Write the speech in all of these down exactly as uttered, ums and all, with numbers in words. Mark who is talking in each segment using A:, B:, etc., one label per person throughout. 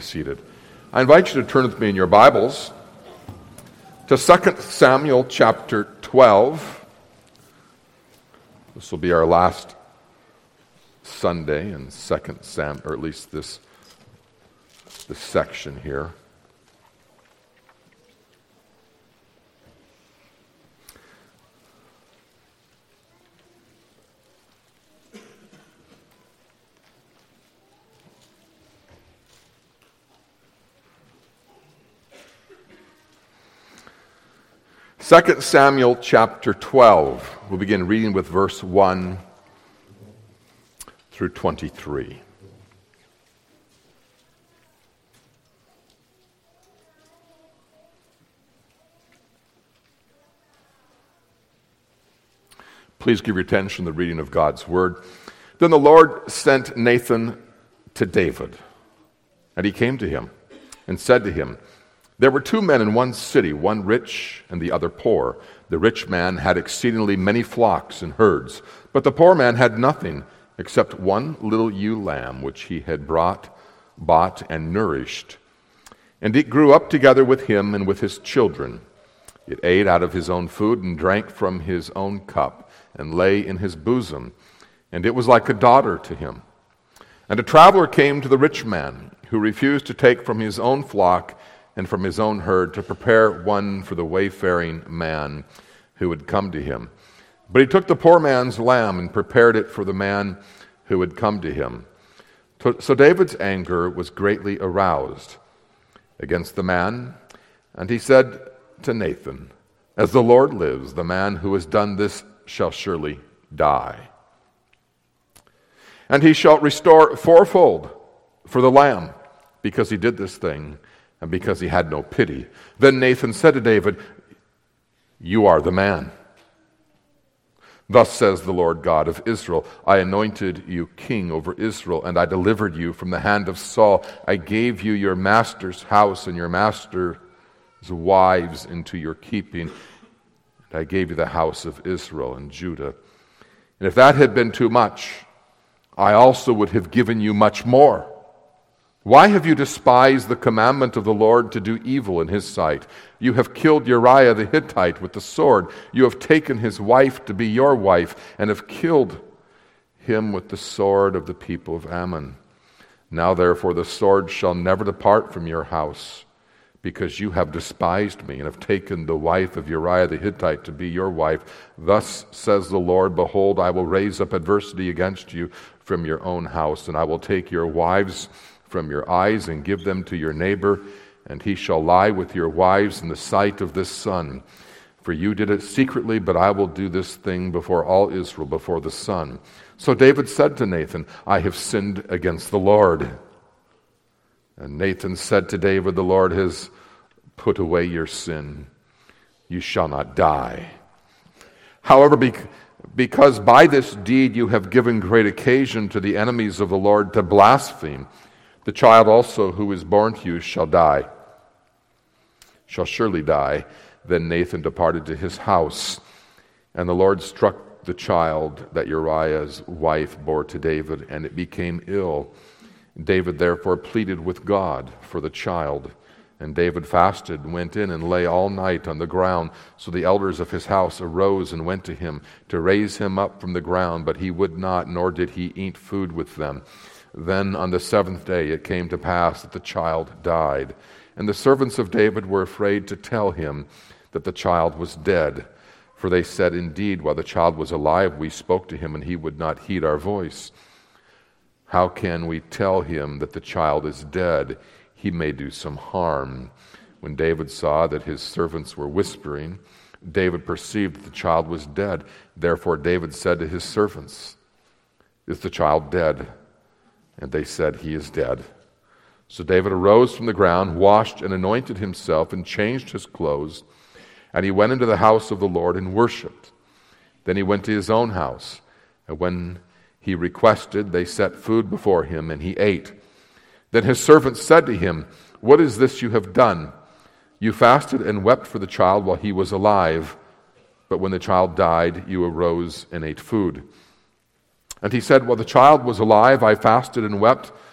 A: Seated. I invite you to turn with me in your Bibles to Second Samuel chapter twelve. This will be our last Sunday in Second Sam, or at least this, this section here. Second Samuel chapter twelve. We'll begin reading with verse one through twenty-three. Please give your attention to the reading of God's word. Then the Lord sent Nathan to David, and he came to him and said to him, "There were two men in one city, one rich and the other poor. The rich man had exceedingly many flocks and herds, but the poor man had nothing except one little ewe lamb which he had brought, bought and nourished. And it grew up together with him and with his children. It ate out of his own food and drank from his own cup and lay in his bosom, and it was like a daughter to him. And a traveler came to the rich man, who refused to take from his own flock and from his own herd to prepare one for the wayfaring man who would come to him. But he took the poor man's lamb and prepared it for the man who would come to him. So David's anger was greatly aroused against the man, and he said to Nathan, 'As the Lord lives, the man who has done this shall surely die. And he shall restore fourfold for the lamb, because he did this thing, and because he had no pity.' Then Nathan said to David, 'You are the man. Thus says the Lord God of Israel, I anointed you king over Israel, and I delivered you from the hand of Saul. I gave you your master's house and your master's wives into your keeping, and I gave you the house of Israel and Judah. And if that had been too much, I also would have given you much more. Why have you despised the commandment of the Lord to do evil in his sight? You have killed Uriah the Hittite with the sword. You have taken his wife to be your wife, and have killed him with the sword of the people of Ammon. Now therefore the sword shall never depart from your house, because you have despised me, and have taken the wife of Uriah the Hittite to be your wife. Thus says the Lord, behold, I will raise up adversity against you from your own house, and I will take your wives from your eyes and give them to your neighbor, and he shall lie with your wives in the sight of this sun. For you did it secretly, but I will do this thing before all Israel, before the sun.' So David said to Nathan, 'I have sinned against the Lord.' And Nathan said to David, 'The Lord has put away your sin. You shall not die. However, because Because by this deed you have given great occasion to the enemies of the Lord to blaspheme, the child also who is born to you shall die, shall surely die.' Then Nathan departed to his house, and the Lord struck the child that Uriah's wife bore to David, and it became ill. David therefore pleaded with God for the child. And David fasted and went in and lay all night on the ground. So the elders of his house arose and went to him to raise him up from the ground, but he would not, nor did he eat food with them. Then on the seventh day it came to pass that the child died. And the servants of David were afraid to tell him that the child was dead. For they said, 'Indeed, while the child was alive, we spoke to him, and he would not heed our voice. How can we tell him that the child is dead? He may do some harm.' When David saw that his servants were whispering, David perceived that the child was dead. Therefore David said to his servants, 'Is the child dead?' And they said, 'He is dead.' So David arose from the ground, washed and anointed himself, and changed his clothes. And he went into the house of the Lord and worshipped. Then he went to his own house. And when he requested, they set food before him, and he ate. Then his servants said to him, 'What is this you have done? You fasted and wept for the child while he was alive, but when the child died, you arose and ate food.' And he said, 'While the child was alive, I fasted and wept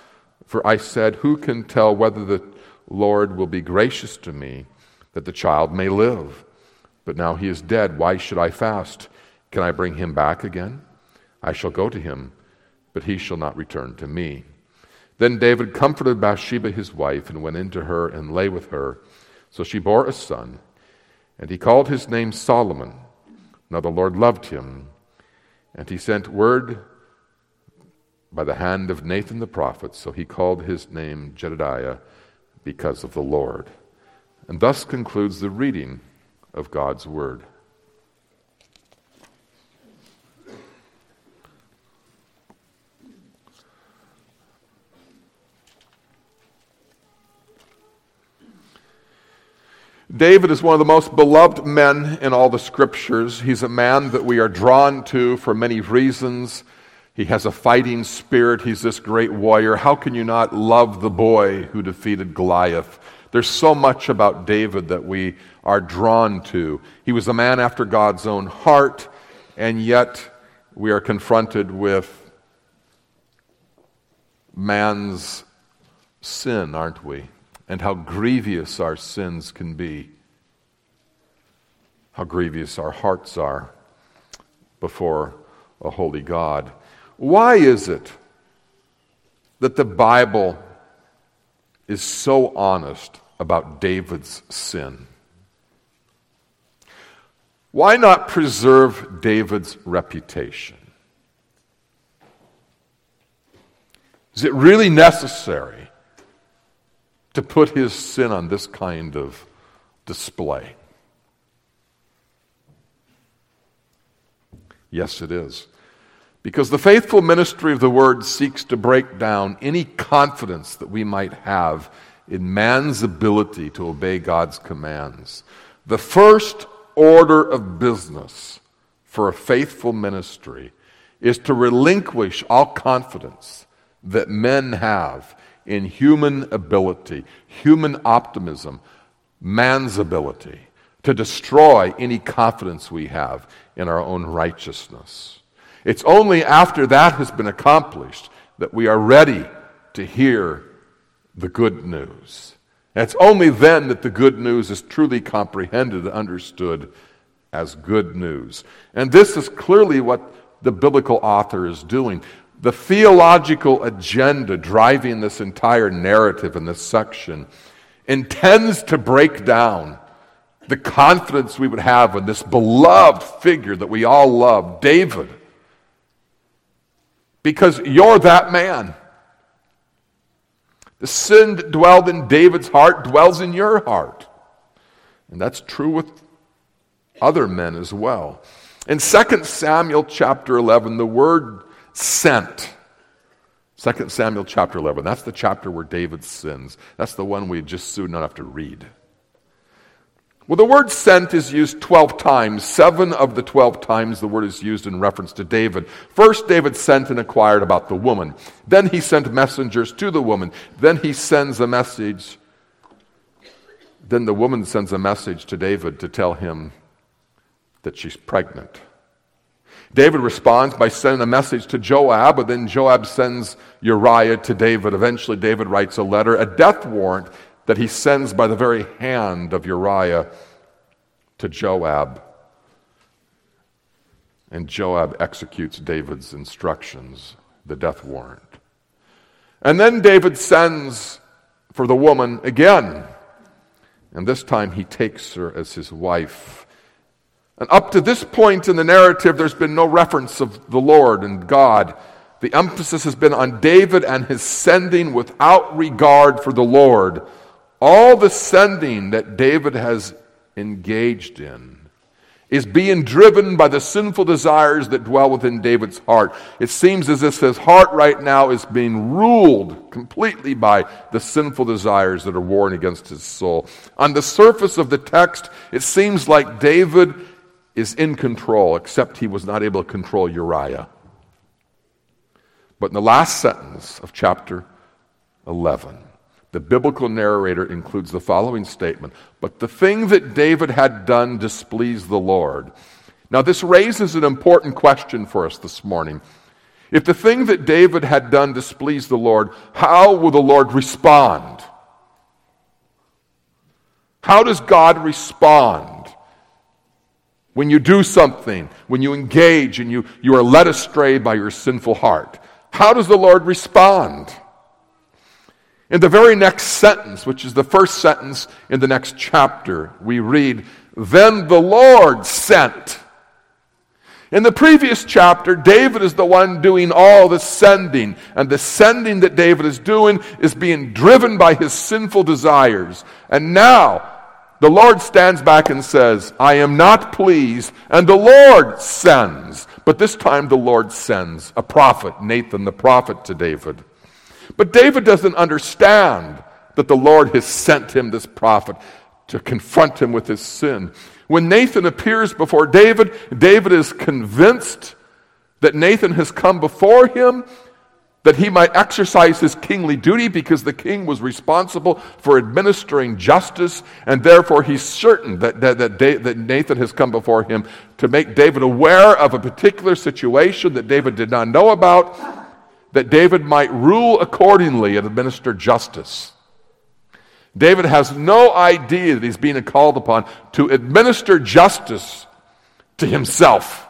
A: For I said, who can tell whether the Lord will be gracious to me, that the child may live? But now he is dead. Why should I fast? Can I bring him back again? I shall go to him, but he shall not return to me. Then David comforted Bathsheba his wife, and went into her and lay with her. So she bore a son, and he called his name Solomon. Now the Lord loved him, and he sent word by the hand of Nathan the prophet, so he called his name Jedediah, because of the Lord. And thus concludes the reading of God's word. David is one of the most beloved men in all the scriptures. He's a man that we are drawn to for many reasons. He has a fighting spirit. He's this great warrior. How can you not love the boy who defeated Goliath? There's so much about David that we are drawn to. He was a man after God's own heart, and yet we are confronted with man's sin, aren't we? And how grievous our sins can be. How grievous our hearts are before a holy God. Why is it that the Bible is so honest about David's sin? Why not preserve David's reputation? Is it really necessary to put his sin on this kind of display? Yes, it is. Because the faithful ministry of the Word seeks to break down any confidence that we might have in man's ability to obey God's commands. The first order of business for a faithful ministry is to relinquish all confidence that men have in human ability, human optimism, man's ability to destroy any confidence we have in our own righteousness. It's only after that has been accomplished that we are ready to hear the good news. And it's only then that the good news is truly comprehended and understood as good news. And this is clearly what the biblical author is doing. The theological agenda driving this entire narrative in this section intends to break down the confidence we would have in this beloved figure that we all love, David. Because you're that man. The sin that dwelled in David's heart dwells in your heart. And that's true with other men as well. In Second Samuel chapter eleven, the word sent. Second Samuel chapter eleven, that's the chapter where David sins. That's the one we just soon not have to read. Well, the word sent is used twelve times. Seven of the twelve times the word is used in reference to David. First, David sent and inquired about the woman. Then he sent messengers to the woman. Then he sends a message. Then the woman sends a message to David to tell him that she's pregnant. David responds by sending a message to Joab, but then Joab sends Uriah to David. Eventually, David writes a letter, a death warrant, that he sends by the very hand of Uriah to Joab. And Joab executes David's instructions, the death warrant. And then David sends for the woman again. And this time he takes her as his wife. And up to this point in the narrative, there's been no reference of the Lord and God. The emphasis has been on David and his sending without regard for the Lord. All the sending that David has engaged in is being driven by the sinful desires that dwell within David's heart. It seems as if his heart right now is being ruled completely by the sinful desires that are warring against his soul. On the surface of the text, it seems like David is in control, except he was not able to control Uriah. But in the last sentence of chapter eleven, the biblical narrator includes the following statement: "But the thing that David had done displeased the Lord." Now, this raises an important question for us this morning. If the thing that David had done displeased the Lord, how will the Lord respond? How does God respond when you do something, when you engage and you, you are led astray by your sinful heart? How does the Lord respond? In the very next sentence, which is the first sentence in the next chapter, we read, "Then the Lord sent." In the previous chapter, David is the one doing all the sending, and the sending that David is doing is being driven by his sinful desires. And now, the Lord stands back and says, "I am not pleased," and the Lord sends. But this time the Lord sends a prophet, Nathan the prophet, to David. But David doesn't understand that the Lord has sent him this prophet to confront him with his sin. When Nathan appears before David, David is convinced that Nathan has come before him that he might exercise his kingly duty, because the king was responsible for administering justice, and therefore he's certain that, that, that, that Nathan has come before him to make David aware of a particular situation that David did not know about, that David might rule accordingly and administer justice. David has no idea that he's being called upon to administer justice to himself.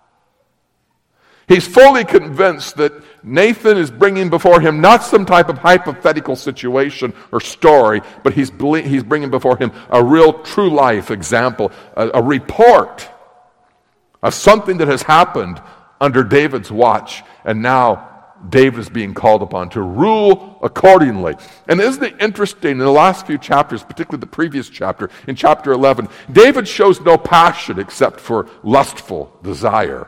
A: He's fully convinced that Nathan is bringing before him not some type of hypothetical situation or story, but he's, he's bringing before him a real true life example, a, a report of something that has happened under David's watch, and now David is being called upon to rule accordingly. And isn't it interesting, in the last few chapters, particularly the previous chapter, in chapter eleven, David shows no passion except for lustful desire.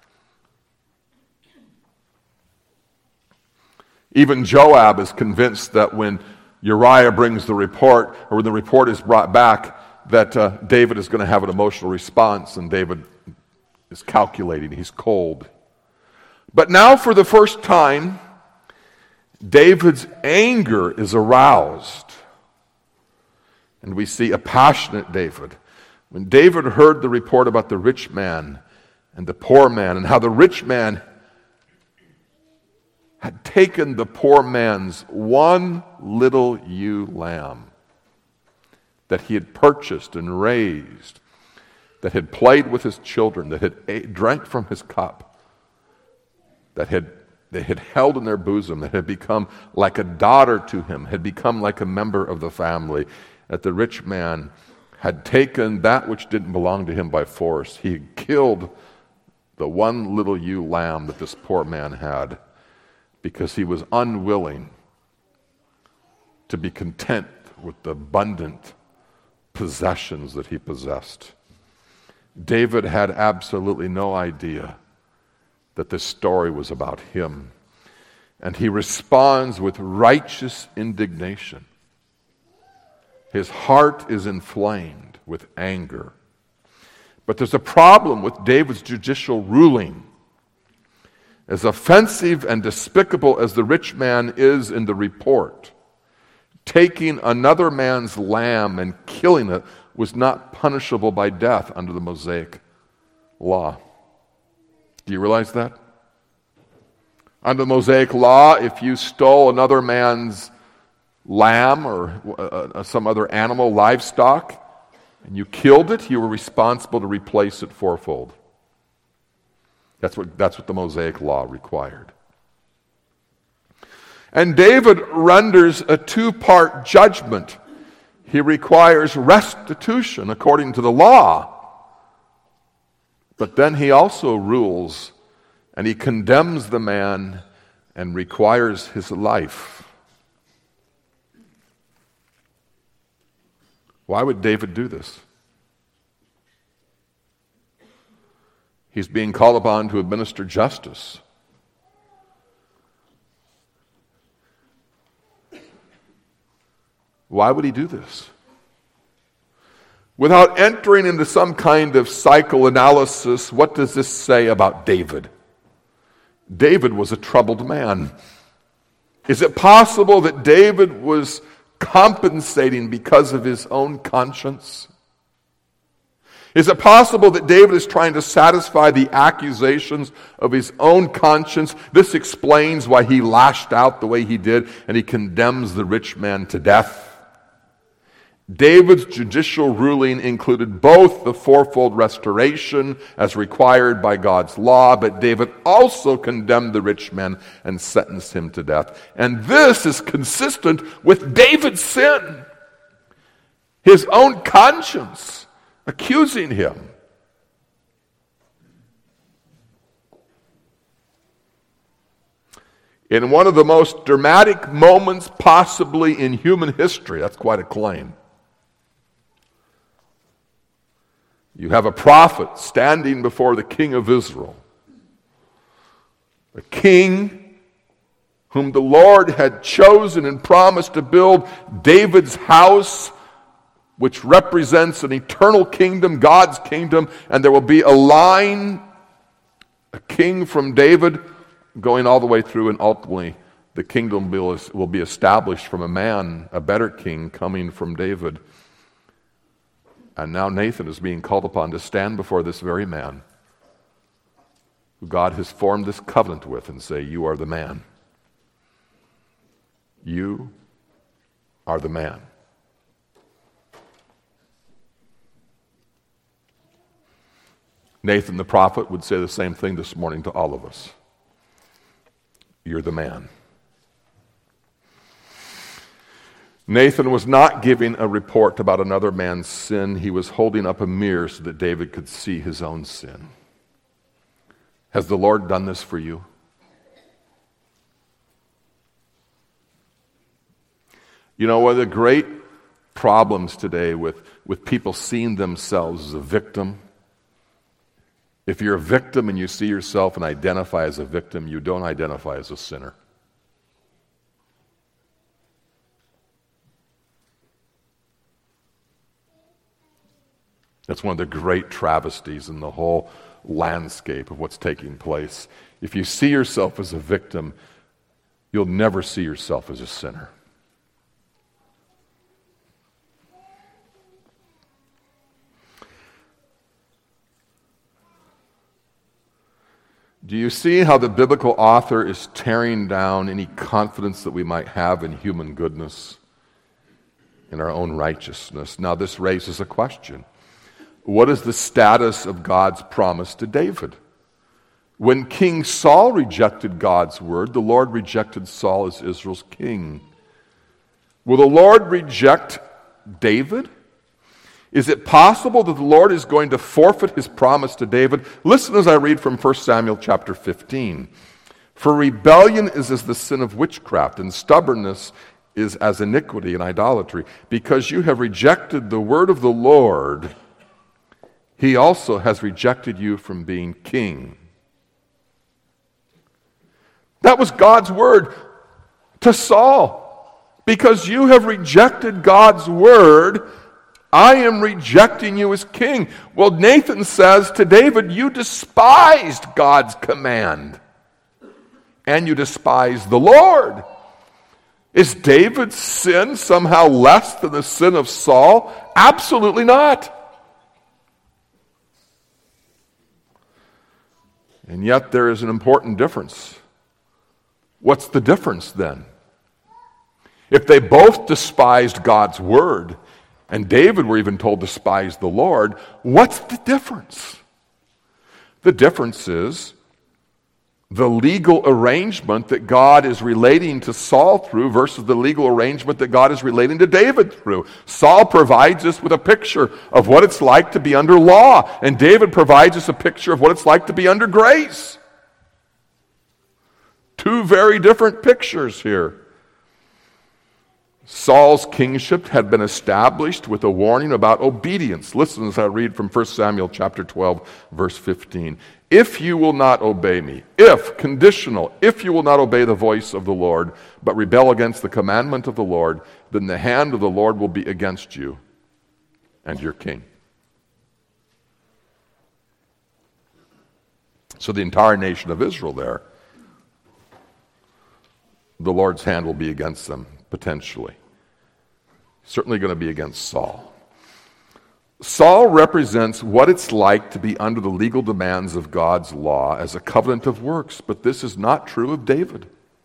A: Even Joab is convinced that when Uriah brings the report, or when the report is brought back, that uh, David is going to have an emotional response, and David is calculating, he's cold. But now, for the first time, David's anger is aroused. And we see a passionate David. When David heard the report about the rich man and the poor man, and how the rich man had taken the poor man's one little ewe lamb that he had purchased and raised, that had played with his children, that had ate, drank from his cup, that had they had held in their bosom, that had become like a daughter to him, had become like a member of the family, that the rich man had taken that which didn't belong to him by force. He had killed the one little ewe lamb that this poor man had, because he was unwilling to be content with the abundant possessions that he possessed. David had absolutely no idea that this story was about him. And he responds with righteous indignation. His heart is inflamed with anger. But there's a problem with David's judicial ruling. As offensive and despicable as the rich man is in the report, taking another man's lamb and killing it was not punishable by death under the Mosaic law. Do you realize that? Under the Mosaic law, if you stole another man's lamb or uh, some other animal, livestock, and you killed it, you were responsible to replace it fourfold. That's what, that's what the Mosaic law required. And David renders a two-part judgment. He requires restitution according to the law. But then he also rules, and he condemns the man and requires his life. Why would David do this? He's being called upon to administer justice. Why would he do this? Without entering into some kind of psychoanalysis, what does this say about David? David was a troubled man. Is it possible that David was compensating because of his own conscience? Is it possible that David is trying to satisfy the accusations of his own conscience? This explains why he lashed out the way he did and he condemns the rich man to death. David's judicial ruling included both the fourfold restoration as required by God's law, but David also condemned the rich man and sentenced him to death. And this is consistent with David's sin, his own conscience accusing him. In one of the most dramatic moments possibly in human history, that's quite a claim, you have a prophet standing before the king of Israel, a king whom the Lord had chosen and promised to build David's house, which represents an eternal kingdom, God's kingdom, and there will be a line, a king from David, going all the way through, and ultimately the kingdom will be established from a man, a better king coming from David. And now Nathan is being called upon to stand before this very man who God has formed this covenant with and say, you are the man. You are the man. Nathan the prophet would say the same thing this morning to all of us. You're the man. Nathan was not giving a report about another man's sin. He was holding up a mirror so that David could see his own sin. Has the Lord done this for you? You know, one of the great problems today with, with people seeing themselves as a victim, if you're a victim and you see yourself and identify as a victim, you don't identify as a sinner. That's one of the great travesties in the whole landscape of what's taking place. If you see yourself as a victim, you'll never see yourself as a sinner. Do you see how the biblical author is tearing down any confidence that we might have in human goodness, in our own righteousness? Now, this raises a question. What is the status of God's promise to David? When King Saul rejected God's word, the Lord rejected Saul as Israel's king. Will the Lord reject David? Is it possible that the Lord is going to forfeit his promise to David? Listen as I read from First Samuel chapter fifteen. For rebellion is as the sin of witchcraft, and stubbornness is as iniquity and idolatry. Because you have rejected the word of the Lord, he also has rejected you from being king. That was God's word to Saul. Because you have rejected God's word, I am rejecting you as king. Well, Nathan says to David, you despised God's command, and you despised the Lord. Is David's sin somehow less than the sin of Saul? Absolutely not. And yet there is an important difference. What's the difference then? If they both despised God's word, and David, we're even told, despised the Lord, what's the difference? The difference is the legal arrangement that God is relating to Saul through versus the legal arrangement that God is relating to David through. Saul provides us with a picture of what it's like to be under law, and David provides us a picture of what it's like to be under grace. Two very different pictures here. Saul's kingship had been established with a warning about obedience. Listen as I read from First Samuel chapter twelve, verse fifteen. If you will not obey me, if, conditional, if you will not obey the voice of the Lord, but rebel against the commandment of the Lord, then the hand of the Lord will be against you and your king. So the entire nation of Israel there, the Lord's hand will be against them, potentially. Certainly going to be against Saul. Saul represents what it's like to be under the legal demands of God's law as a covenant of works, but this is not true of David.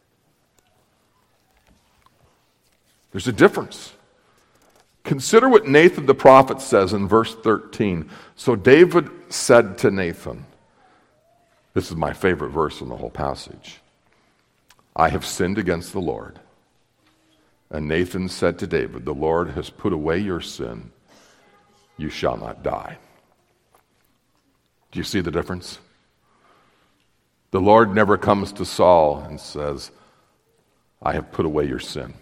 A: There's a difference. Consider what Nathan the prophet says in verse thirteen. So David said to Nathan, this is my favorite verse in the whole passage, I have sinned against the Lord. And Nathan said to David, the Lord has put away your sin. You shall not die. Do you see the difference? The Lord never comes to Saul and says, I have put away your sin.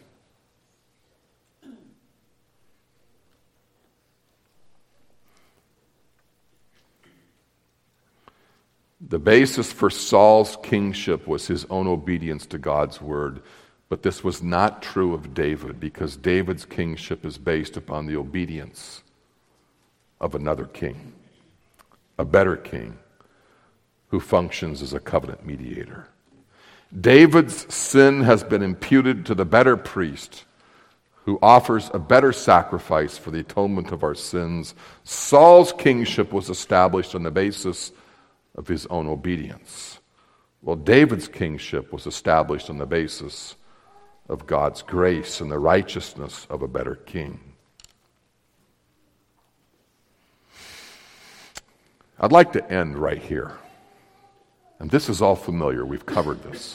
A: The basis for Saul's kingship was his own obedience to God's word, but this was not true of David, because David's kingship is based upon the obedience of another king, a better king, who functions as a covenant mediator. David's sin has been imputed to the better priest, who offers a better sacrifice for the atonement of our sins. Saul's kingship was established on the basis of his own obedience, while David's kingship was established on the basis of God's grace and the righteousness of a better king. I'd like to end right here. And this is all familiar. We've covered this.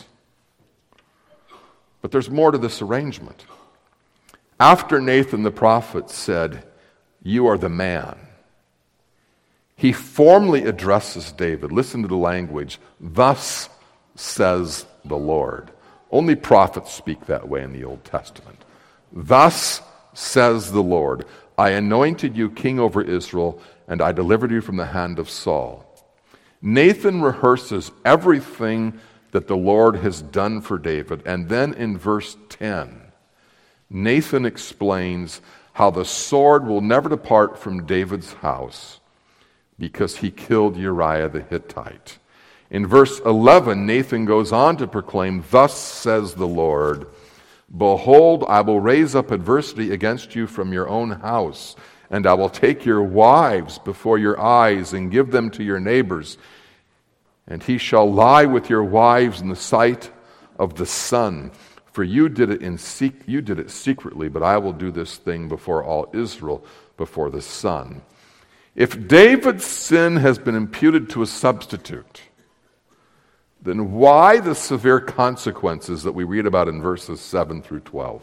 A: But there's more to this arrangement. After Nathan the prophet said, you are the man, he formally addresses David. Listen to the language. Thus says the Lord. Only prophets speak that way in the Old Testament. Thus says the Lord, I anointed you king over Israel, and I delivered you from the hand of Saul. Nathan rehearses everything that the Lord has done for David. And then in verse ten, Nathan explains how the sword will never depart from David's house because he killed Uriah the Hittite. In verse eleven, Nathan goes on to proclaim, thus says the Lord, behold, I will raise up adversity against you from your own house, and I will take your wives before your eyes and give them to your neighbors. And he shall lie with your wives in the sight of the sun. For you did it in sec- you did it secretly, but I will do this thing before all Israel, before the sun. If David's sin has been imputed to a substitute, then why the severe consequences that we read about in verses seven through twelve?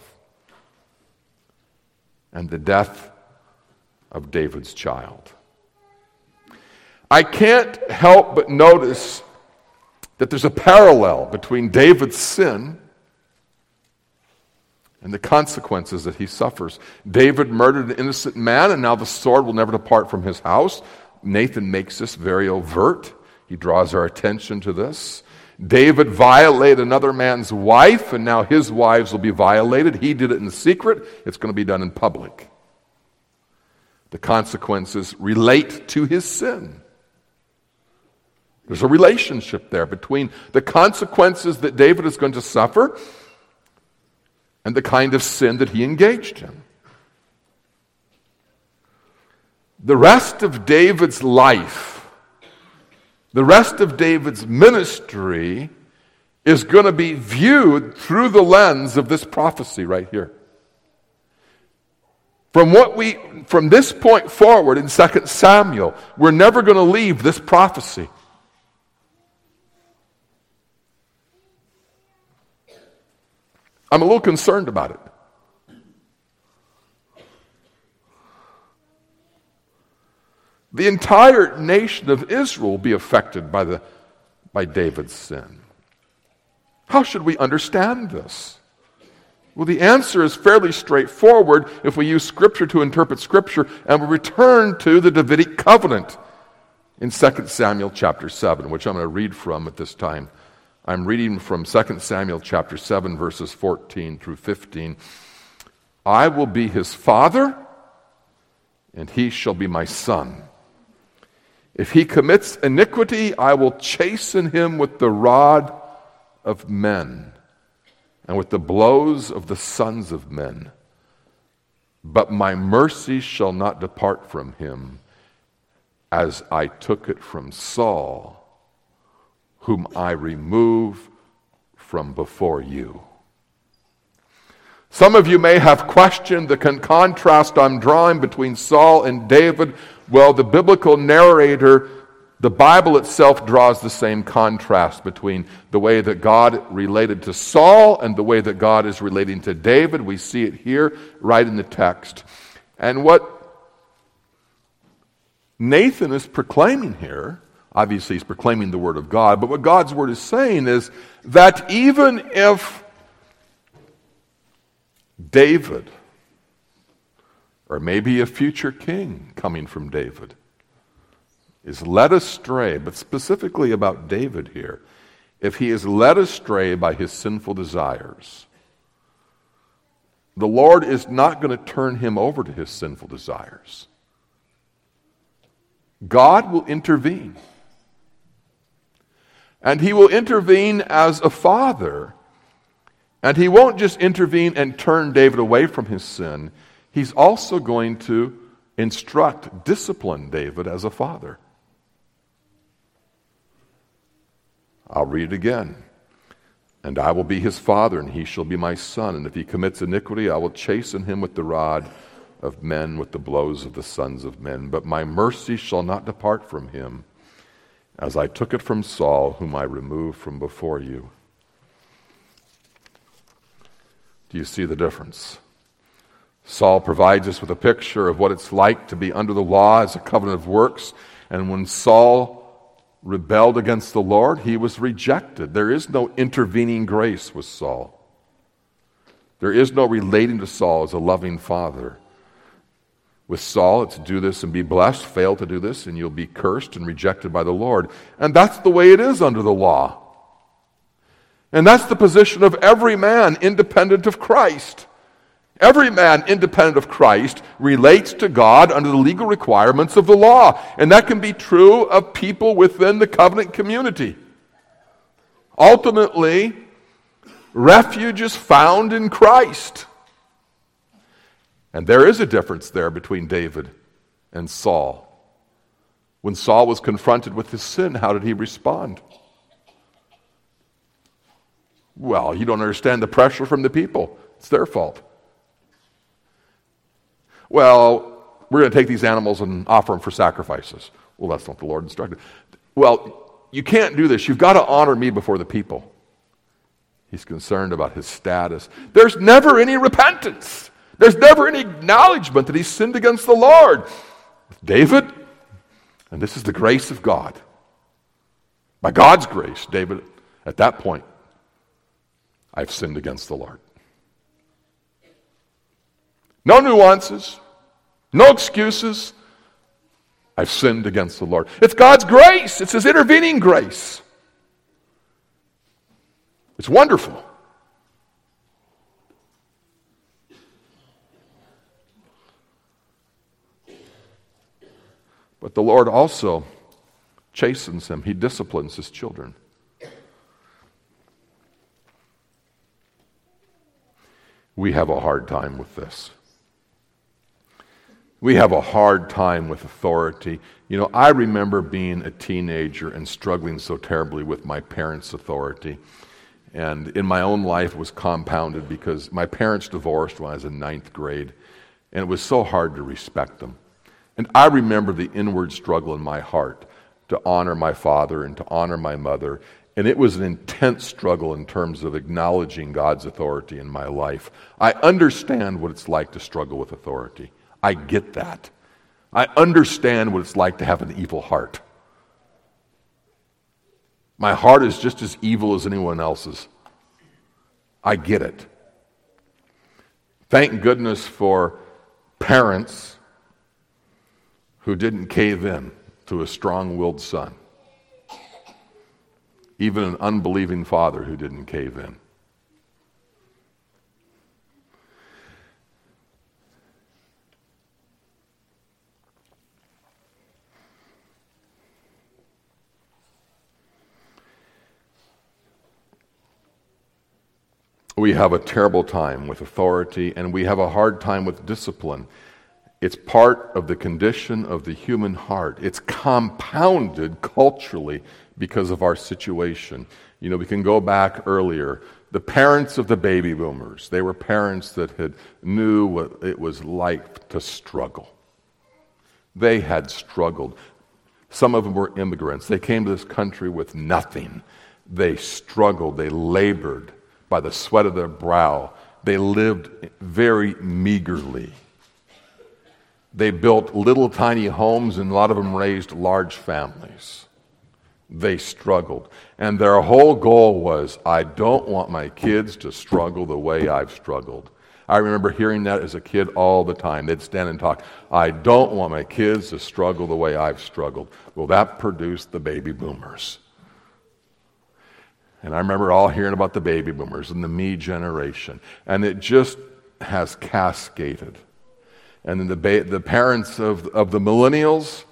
A: And the death of David's child. I can't help but notice that there's a parallel between David's sin and the consequences that he suffers. David murdered an innocent man, and now the sword will never depart from his house. Nathan makes this very overt. He draws our attention to this. David violated another man's wife, and now his wives will be violated. He did it in secret. It's going to be done in public. The consequences relate to his sin. There's a relationship there between the consequences that David is going to suffer and the kind of sin that he engaged in. The rest of David's life, the rest of David's ministry is going to be viewed through the lens of this prophecy right here. From what we from this point forward in Second Samuel, we're never going to leave this prophecy. I'm a little concerned about it. The entire nation of Israel will be affected by the by David's sin. How should we understand this? Well, the answer is fairly straightforward if we use Scripture to interpret Scripture, and we return to the Davidic covenant in Second Samuel chapter seven, which I'm going to read from at this time. I'm reading from Second Samuel chapter seven, verses fourteen through fifteen. I will be his father, and he shall be my son. If he commits iniquity, I will chasten him with the rod of men and with the blows of the sons of men. but my mercy shall not depart from him, as I took it from Saul, whom I remove from before you. Some of you may have questioned the con- contrast I'm drawing between Saul and David. Well, the biblical narrator, the Bible itself, draws the same contrast between the way that God related to Saul and the way that God is relating to David. We see it here right in the text. And what Nathan is proclaiming here, obviously he's proclaiming the word of God, but what God's word is saying is that even if David, or maybe a future king coming from David, is led astray, but specifically about David here, if he is led astray by his sinful desires, the Lord is not going to turn him over to his sinful desires. God will intervene. And he will intervene as a father. And he won't just intervene and turn David away from his sin. He's also going to instruct, discipline David as a father. I'll read it again. And I will be his father, and he shall be my son. And if he commits iniquity, I will chasten him with the rod of men, with the blows of the sons of men. But my mercy shall not depart from him, as I took it from Saul, whom I removed from before you. Do you see the difference? Saul provides us with a picture of what it's like to be under the law as a covenant of works. And when Saul rebelled against the Lord, he was rejected. There is no intervening grace with Saul. There is no relating to Saul as a loving father. With Saul, it's do this and be blessed. Fail to do this, and you'll be cursed and rejected by the Lord. And that's the way it is under the law. And that's the position of every man independent of Christ. Every man independent of Christ relates to God under the legal requirements of the law. And that can be true of people within the covenant community. Ultimately, refuge is found in Christ. And there is a difference there between David and Saul. When Saul was confronted with his sin, how did he respond? Well, you don't understand the pressure from the people. It's their fault. Well, we're going to take these animals and offer them for sacrifices. Well, that's not what the Lord instructed. Well, you can't do this. You've got to honor me before the people. He's concerned about his status. There's never any repentance. There's never any acknowledgement that he's sinned against the Lord. With David, and this is the grace of God. By God's grace, David, at that point, I've sinned against the Lord. No nuances, no excuses. I've sinned against the Lord. It's God's grace. It's his intervening grace. It's wonderful. But the Lord also chastens him. He disciplines his children. We have a hard time with this. We have a hard time with authority. You know, I remember being a teenager and struggling so terribly with my parents' authority. And in my own life, it was compounded because my parents divorced when I was in ninth grade. And it was so hard to respect them. And I remember the inward struggle in my heart to honor my father and to honor my mother. And it was an intense struggle in terms of acknowledging God's authority in my life. I understand what it's like to struggle with authority. I get that. I understand what it's like to have an evil heart. My heart is just as evil as anyone else's. I get it. Thank goodness for parents who didn't cave in to a strong-willed son. Even an unbelieving father who didn't cave in. we have a terrible time with authority, and we have a hard time with discipline. It's part of the condition of the human heart. It's compounded culturally because of our situation. You know, we can go back earlier. The parents of the baby boomers, they were parents that had knew what it was like to struggle. They had struggled. Some of them were immigrants. They came to this country with nothing. They struggled. They labored by the sweat of their brow. They lived very meagerly. They built little tiny homes, and a lot of them raised large families. They struggled. And their whole goal was, I don't want my kids to struggle the way I've struggled. I remember hearing that as a kid all the time. They'd stand and talk, I don't want my kids to struggle the way I've struggled. Well, that produced the baby boomers. And I remember all hearing about the baby boomers and the me generation. And it just has cascaded. And then the, ba- the parents of, of the millennials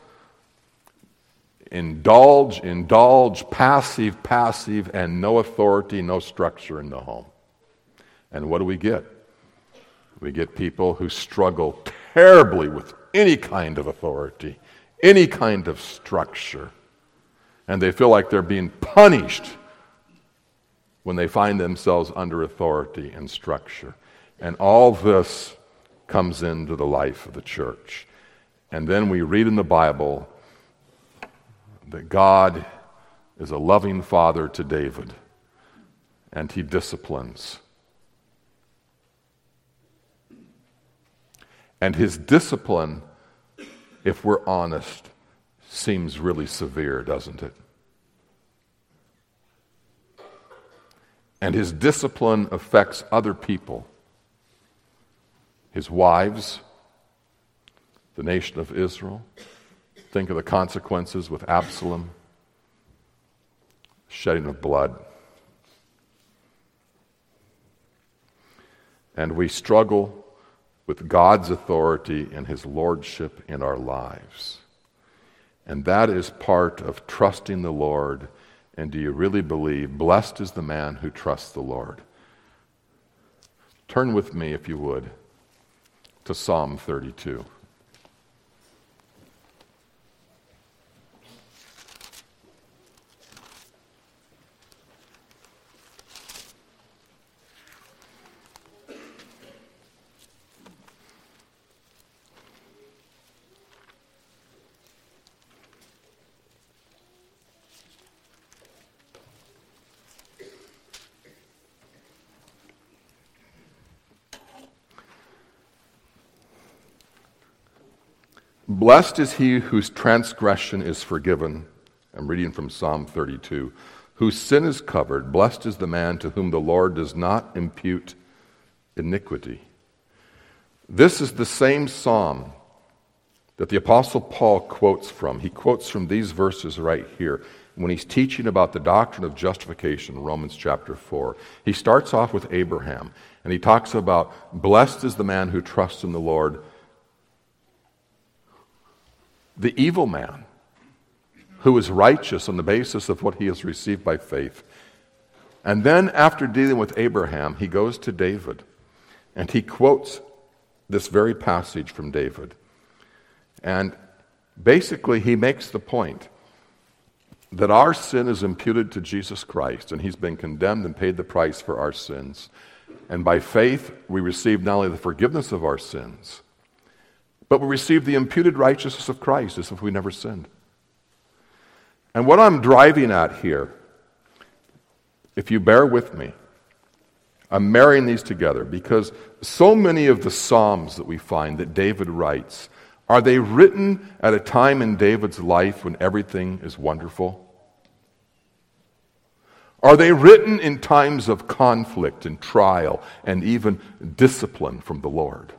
A: indulge, indulge, passive, passive, and no authority, no structure in the home. And what do we get? We get people who struggle terribly with any kind of authority, any kind of structure. And they feel like they're being punished when they find themselves under authority and structure. And all this comes into the life of the church. And then we read in the Bible that God is a loving father to David, and he disciplines. And his discipline, if we're honest, seems really severe, doesn't it? And his discipline affects other people. His wives, the nation of Israel. Think of the consequences with Absalom, shedding of blood. And we struggle with God's authority and his lordship in our lives. And that is part of trusting the Lord. And do you really believe, blessed is the man who trusts the Lord? Turn with me, if you would, to Psalm thirty-two. Blessed is he whose transgression is forgiven. I'm reading from Psalm thirty-two. Whose sin is covered. Blessed is the man to whom the Lord does not impute iniquity. This is the same psalm that the Apostle Paul quotes from. He quotes from these verses right here when he's teaching about the doctrine of justification in Romans chapter four. He starts off with Abraham, and he talks about, blessed is the man who trusts in the Lord. The evil man who is righteous on the basis of what he has received by faith. And then after dealing with Abraham, he goes to David, and he quotes this very passage from David. And basically he makes the point that our sin is imputed to Jesus Christ, and he's been condemned and paid the price for our sins. And by faith we receive not only the forgiveness of our sins, but we receive the imputed righteousness of Christ as if we never sinned. And what I'm driving at here, if you bear with me, I'm marrying these together because so many of the Psalms that we find that David writes, are they written at a time in David's life when everything is wonderful? Are they written in times of conflict and trial and even discipline from the Lord?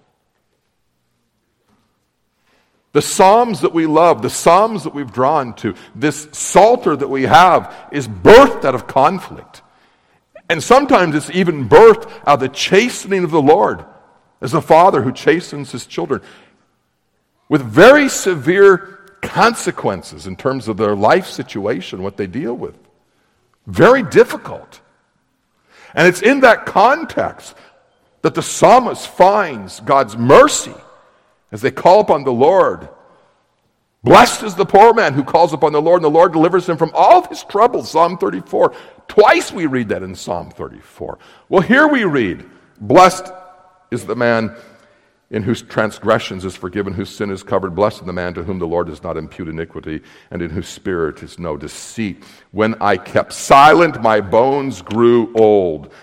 A: The Psalms that we love, the Psalms that we've drawn to, this Psalter that we have is birthed out of conflict. And sometimes it's even birthed out of the chastening of the Lord, as a father who chastens his children, with very severe consequences in terms of their life situation, what they deal with. Very difficult. And it's in that context that the psalmist finds God's mercy as they call upon the Lord. Blessed is the poor man who calls upon the Lord, and the Lord delivers him from all of his troubles. Psalm thirty-four. Twice we read that in Psalm thirty-four. Well, here we read, blessed is the man in whose transgressions is forgiven, whose sin is covered. Blessed is the man to whom the Lord does not impute iniquity, and in whose spirit is no deceit. When I kept silent, my bones grew old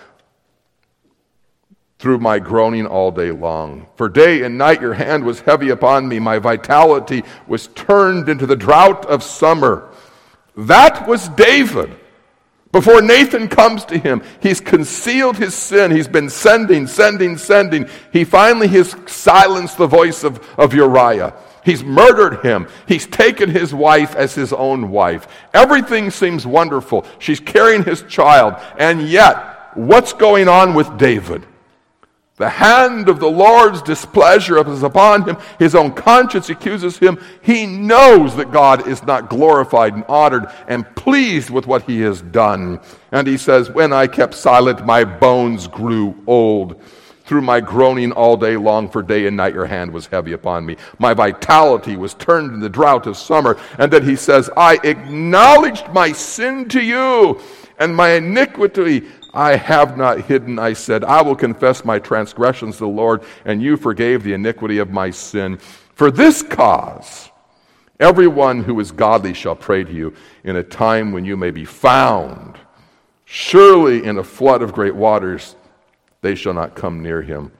A: through my groaning all day long. For day and night your hand was heavy upon me. My vitality was turned into the drought of summer. That was David. Before Nathan comes to him, he's concealed his sin. He's been sending, sending, sending. He finally has silenced the voice of, of Uriah. He's murdered him. He's taken his wife as his own wife. Everything seems wonderful. She's carrying his child. And yet, what's going on with David? The hand of the Lord's displeasure is upon him. His own conscience accuses him. He knows that God is not glorified and honored and pleased with what he has done. And he says, when I kept silent, my bones grew old. Through my groaning all day long, for day and night your hand was heavy upon me. My vitality was turned in the drought of summer. And then he says, I acknowledged my sin to you, and my iniquity I have not hidden. I said, I will confess my transgressions to the Lord, and you forgave the iniquity of my sin. For this cause, everyone who is godly shall pray to you in a time when you may be found. Surely in a flood of great waters, they shall not come near him.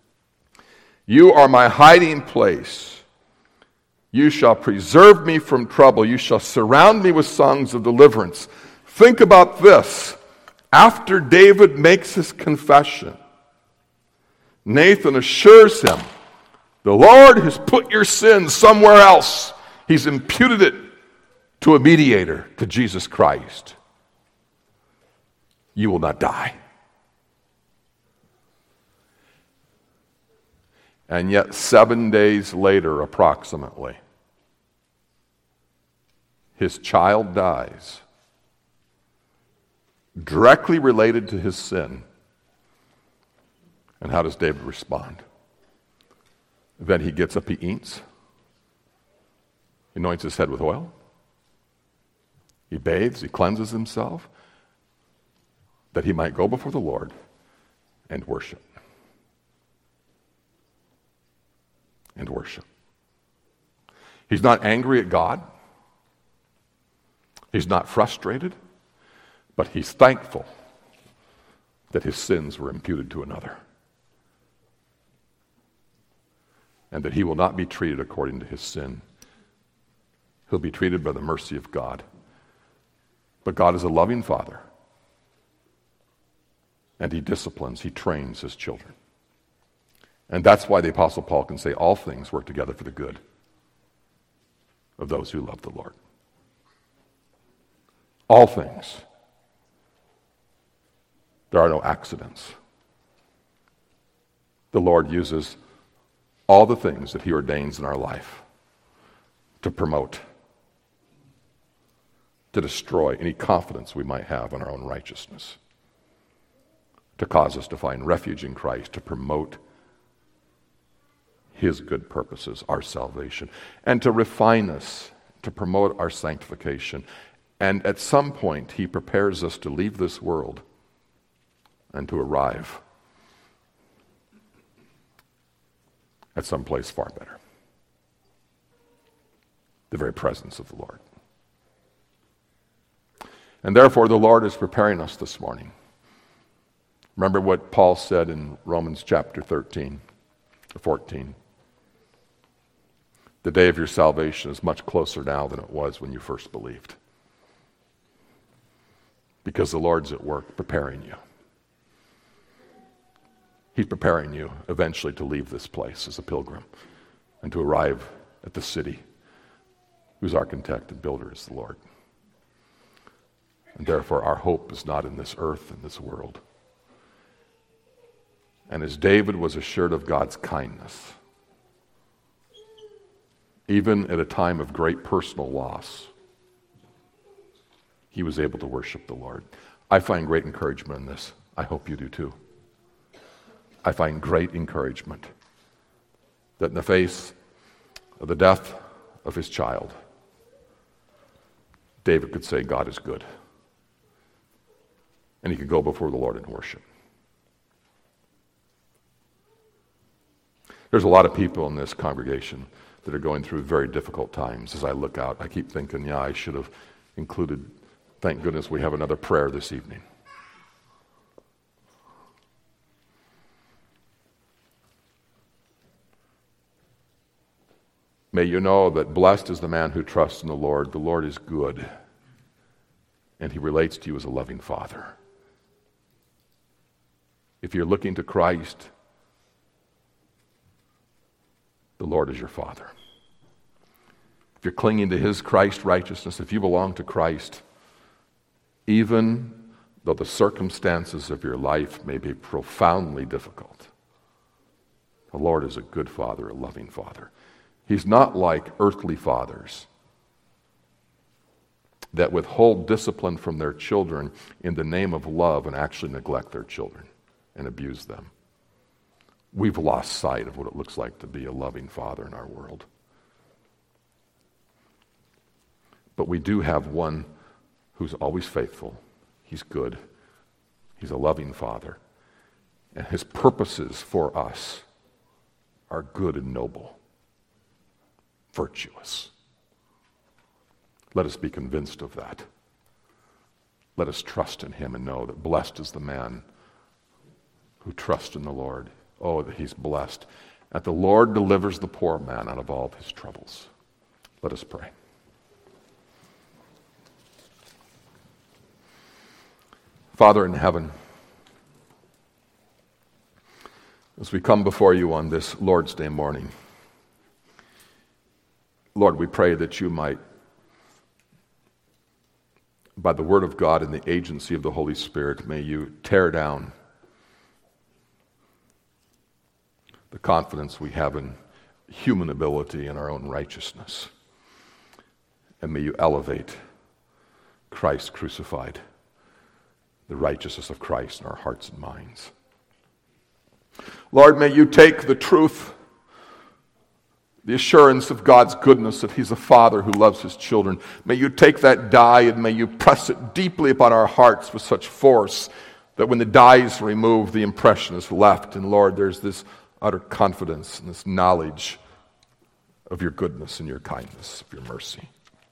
A: You are my hiding place. You shall preserve me from trouble. You shall surround me with songs of deliverance. Think about this. After David makes his confession, Nathan assures him, the Lord has put your sins somewhere else. He's imputed it to a mediator, to Jesus Christ. You will not die. And yet seven days later, approximately, his child dies, directly related to his sin. And how does David respond? Then he gets up, he eats, he anoints his head with oil, he bathes, he cleanses himself, that he might go before the Lord and worship. And worship. He's not angry at God. He's not frustrated. But he's thankful that his sins were imputed to another. And that he will not be treated according to his sin. He'll be treated by the mercy of God. But God is a loving Father. And he disciplines, he trains his children. And that's why the Apostle Paul can say all things work together for the good of those who love the Lord. All things. There are no accidents. The Lord uses all the things that he ordains in our life to promote, to destroy any confidence we might have in our own righteousness, to cause us to find refuge in Christ, to promote his good purposes, our salvation, and to refine us, to promote our sanctification. And at some point, he prepares us to leave this world and to arrive at some place far better. The very presence of the Lord. And therefore, the Lord is preparing us this morning. Remember what Paul said in Romans chapter thirteen, or fourteen. The day of your salvation is much closer now than it was when you first believed. Because the Lord's at work preparing you. He's preparing you eventually to leave this place as a pilgrim and to arrive at the city whose architect and builder is the Lord. And therefore our hope is not in this earth and this world. And as David was assured of God's kindness, even at a time of great personal loss, he was able to worship the Lord. I find great encouragement in this. I hope you do too. I find great encouragement that in the face of the death of his child, David could say, God is good. And he could go before the Lord in worship. There's a lot of people in this congregation that are going through very difficult times. As I look out, I keep thinking, yeah, I should have included, thank goodness we have another prayer this evening. May you know that blessed is the man who trusts in the Lord. The Lord is good, and he relates to you as a loving Father. If you're looking to Christ, the Lord is your Father. If you're clinging to his Christ righteousness, if you belong to Christ, even though the circumstances of your life may be profoundly difficult, the Lord is a good Father, a loving Father. He's not like earthly fathers that withhold discipline from their children in the name of love and actually neglect their children and abuse them. We've lost sight of what it looks like to be a loving father in our world. But we do have one who's always faithful. He's good. He's a loving Father. And his purposes for us are good and noble, virtuous. Let us be convinced of that. Let us trust in him and know that blessed is the man who trusts in the Lord. Oh, that he's blessed. That the Lord delivers the poor man out of all of his troubles. Let us pray. Father in heaven, as we come before you on this Lord's Day morning, Lord, we pray that you might, by the word of God and the agency of the Holy Spirit, may you tear down the confidence we have in human ability and our own righteousness. And may you elevate Christ crucified, the righteousness of Christ in our hearts and minds. Lord, may you take the truth, the assurance of God's goodness, that he's a father who loves his children. May you take that die and may you press it deeply upon our hearts with such force that when the die is removed, the impression is left. And Lord, there's this utter confidence and this knowledge of your goodness and your kindness, of your mercy.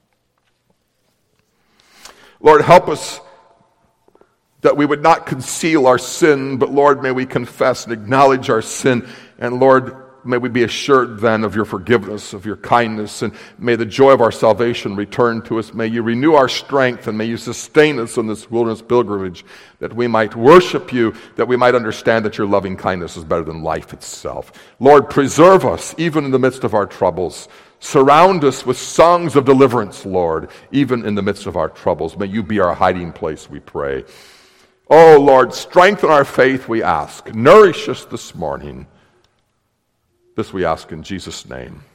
A: Lord, help us that we would not conceal our sin, but Lord, may we confess and acknowledge our sin. And Lord, may we be assured then of your forgiveness, of your kindness, and may the joy of our salvation return to us. May you renew our strength, and may you sustain us on this wilderness pilgrimage, that we might worship you, that we might understand that your loving kindness is better than life itself. Lord, preserve us even in the midst of our troubles. Surround us with songs of deliverance, Lord, even in the midst of our troubles. May you be our hiding place, we pray. Oh, Lord, strengthen our faith, we ask. Nourish us this morning. This we ask in Jesus' name.